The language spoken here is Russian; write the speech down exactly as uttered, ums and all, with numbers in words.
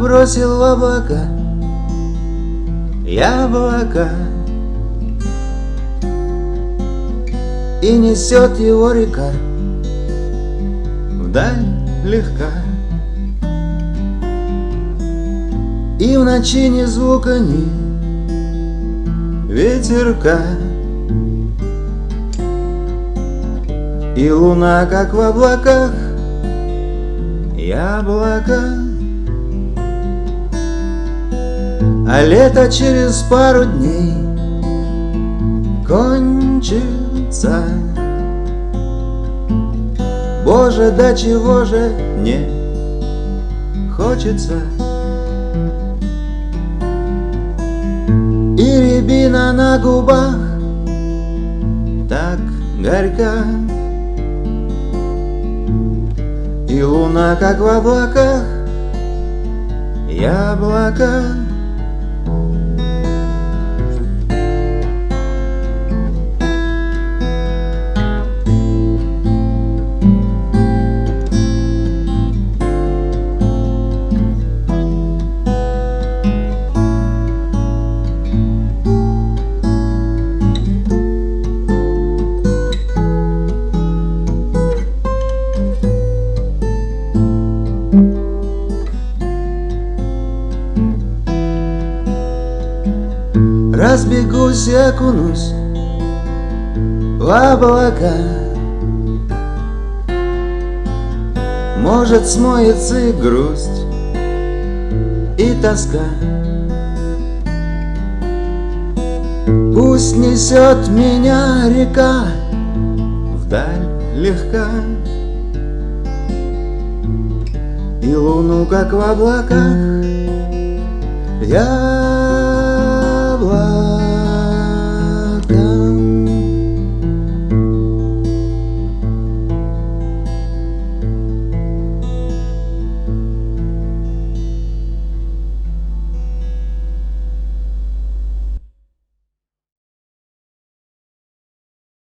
бросил в облака яблоко, и несет его река вдаль легка. И в ночи ни звука, ни ветерка, и луна, как в облаках, яблоко. А лето через пару дней кончится. Боже, да чего же мне хочется. И рябина на губах так горька, и луна, как в облаках, яблоко. Разбегусь и окунусь в облака, может, смоется и грусть, и тоска. Пусть несет меня река вдаль легка, и луну, как в облаках, я